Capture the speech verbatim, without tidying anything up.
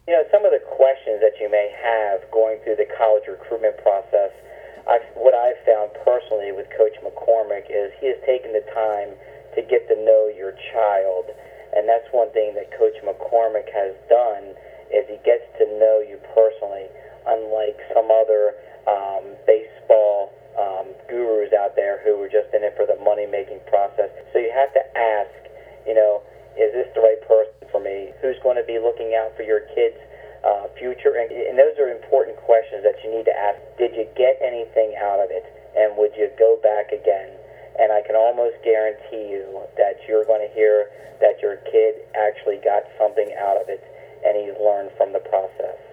You know, some of the questions that you may have going through the college recruitment process, I've, what I've found personally with Coach McCormick is he has taken the time to get to know your child. And that's one thing that Coach McCormick has done is he gets to know you personally, unlike some other um, baseball um, gurus out there who are just in it for the money-making process. So you have to ask, you know, is this the right person for me? Who's going to be looking out for your kids' uh, future? And, and those are important questions that you need to ask. Did you get anything out of it? And would you go back again? And I can almost guarantee you that you're going to hear that your kid actually got something out of it and he's learned from the process.